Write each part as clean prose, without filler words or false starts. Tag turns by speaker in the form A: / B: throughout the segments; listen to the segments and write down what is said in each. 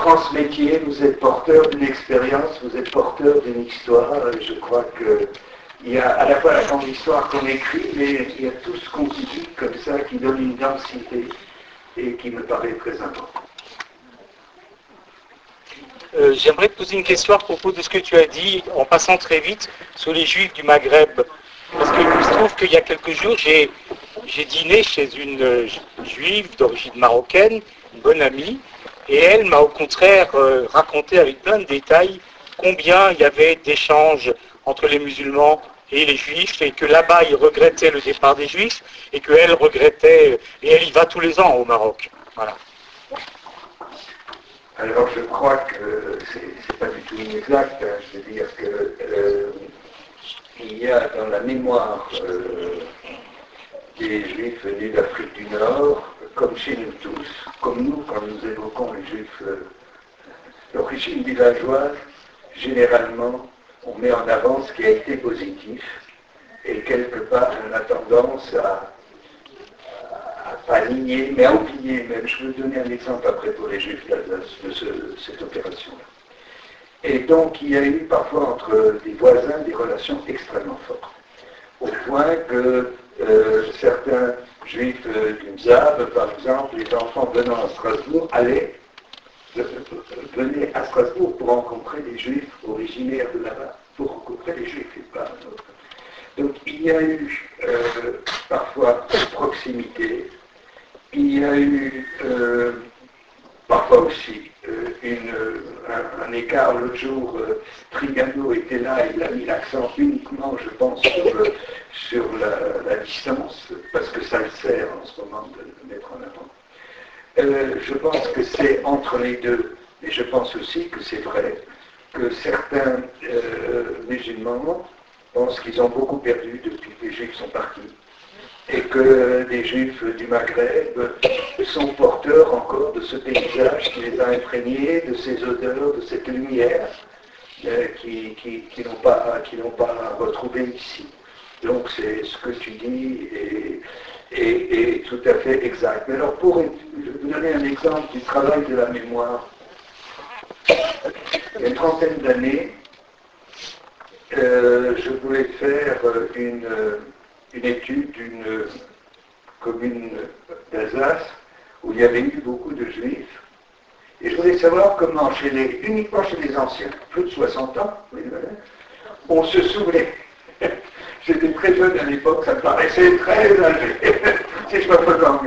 A: transmettiez, vous êtes porteur d'une expérience, vous êtes porteur d'une histoire. Je crois qu'il y a à la fois la grande histoire qu'on écrit, mais il y a tout ce qu'on dit comme ça qui donne une densité et qui me paraît très important.
B: J'aimerais te poser une question à propos de ce que tu as dit, en passant très vite, sur les Juifs du Maghreb. Parce qu'il se trouve qu'il y a quelques jours, j'ai dîné chez une Juive d'origine marocaine, une bonne amie, et elle m'a au contraire raconté avec plein de détails combien il y avait d'échanges entre les musulmans et les Juifs, et que là-bas, ils regrettaient le départ des Juifs, et qu'elle regrettait, et elle y va tous les ans au Maroc. Voilà.
A: Alors je crois que c'est pas du tout inexact, hein. Je veux dire que il y a dans la mémoire des Juifs venus d'Afrique du Nord, comme chez nous tous, comme nous quand nous évoquons les Juifs d'origine villageoise, généralement on met en avant ce qui a été positif et quelque part on a tendance à pas nier, mais à oublier même. Je veux donner un exemple après pour les Juifs de cette opération-là. Et donc il y a eu parfois entre des voisins des relations extrêmement fortes, au point que certains Juifs du Mzab, par exemple, les enfants venant à Strasbourg, venaient à Strasbourg pour rencontrer des Juifs originaires de là-bas, pour rencontrer les Juifs et pas d'autres. Donc il y a eu parfois une proximité, il y a eu parfois aussi un écart. L'autre jour, Trigano était là, il a mis l'accent uniquement, je pense, sur la distance, parce que ça le sert en ce moment de le mettre en avant. Je pense que c'est entre les deux, et je pense aussi que c'est vrai que certains musulmans pensent qu'ils ont beaucoup perdu depuis que les Juifs sont partis, et que les Juifs du Maghreb sont porteurs encore de ce paysage qui les a imprégnés, de ces odeurs, de cette lumière qui n'ont pas retrouvé ici. Donc c'est ce que tu dis est tout à fait exact. Mais alors pour vous donner un exemple du travail de la mémoire, il y a une trentaine d'années, je voulais faire une étude d'une commune d'Alsace où il y avait eu beaucoup de Juifs. Et je voulais savoir comment, uniquement chez les anciens, plus de 60 ans, on se souvenait. J'étais très jeune à l'époque, ça me paraissait très âgé, si je me prends.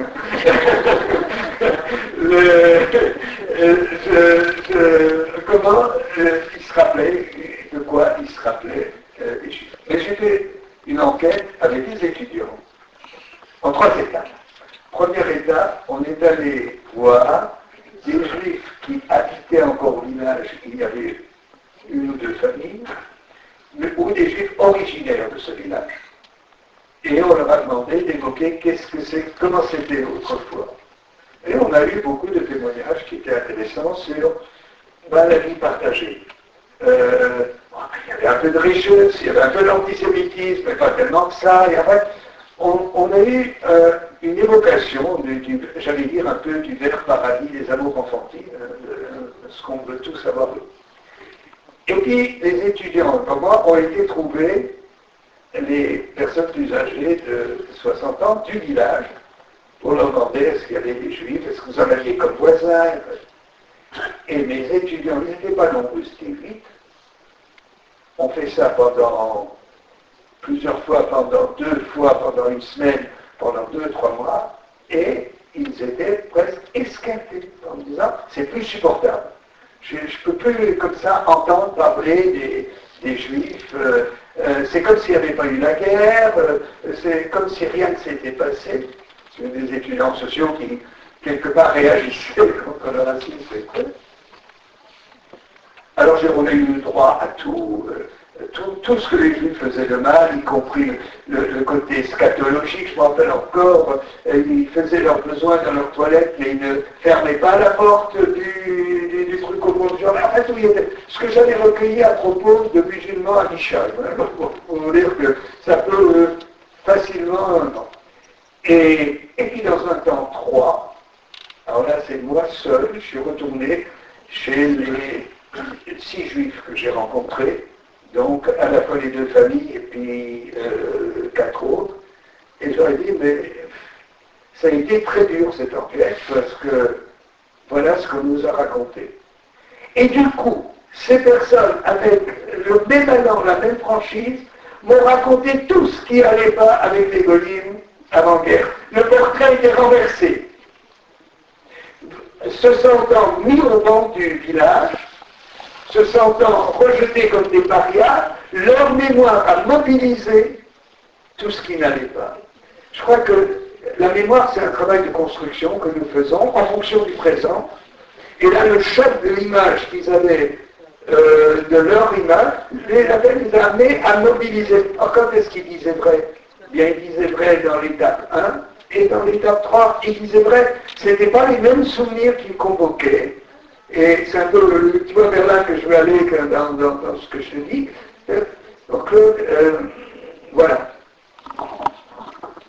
A: Comment ils se rappelaient, de quoi ils se rappelaient les Juifs. Mais j'ai fait une enquête avec des étudiants en 3 étapes. Première étape, on est allé voir des Juifs qui habitaient encore au village, il y avait une ou 2 familles, ou des Juifs originaires de ce village. Et on leur a demandé d'évoquer comment c'était autrefois. Et on a eu beaucoup de témoignages qui étaient intéressants sur la vie partagée. Il y avait un peu de richesse, il y avait un peu d'antisémitisme, mais pas tellement que ça. Et après, on a eu une évocation, j'allais dire un peu du vers paradis des amours enfantines, de ce qu'on veut tous avoir eu. Et puis, les étudiants, comme moi, ont été trouver les personnes plus âgées de 60 ans du village pour leur demander est-ce qu'il y avait des Juifs, est-ce que vous en aviez comme voisins. Et mes étudiants, ils n'étaient pas nombreux, c'était 8. On fait ça pendant plusieurs fois, pendant 2 fois, pendant une semaine, pendant 2-3 mois, et ils étaient presque esquintés en me disant c'est plus supportable. Je ne peux plus comme ça entendre parler des Juifs. C'est comme s'il n'y avait pas eu la guerre, c'est comme si rien ne s'était passé. C'est des étudiants sociaux qui, quelque part, réagissaient contre le racisme. Alors on a eu le droit à tout ce que les Juifs faisaient de mal, y compris le côté scatologique. Je me rappelle encore, ils faisaient leurs besoins dans leur toilette, mais ils ne fermaient pas la porte du truc au fond du jardin. En fait, ce que j'avais recueilli à propos de musulmans à Michal, pour vous dire que ça peut facilement... Et puis dans un temps 3, alors là c'est moi seul, je suis retourné chez les 6 juifs que j'ai rencontrés, donc à la fois les 2 familles et puis 4 autres, et j'aurais dit, mais ça a été très dur cette enquête, parce que voilà ce qu'on nous a raconté. Et du coup, ces personnes, avec le même allant, la même franchise, m'ont raconté tout ce qui n'allait pas avec les Golim avant-guerre. Le portrait était renversé. Se sentant mis au banc du village, se sentant rejetés comme des parias, leur mémoire a mobilisé tout ce qui n'allait pas. Je crois que la mémoire, c'est un travail de construction que nous faisons en fonction du présent. Et là, le choc de l'image qu'ils avaient, de leur image, les a amenés à mobiliser. Alors, quand est-ce qu'ils disaient vrai? Bien, ils disaient vrai dans l'étape 1, et dans l'étape 3, ils disaient vrai. Ce n'étaient pas les mêmes souvenirs qu'ils convoquaient. Et c'est un peu, tu vois, vers là que je veux aller dans ce que je te dis. Donc,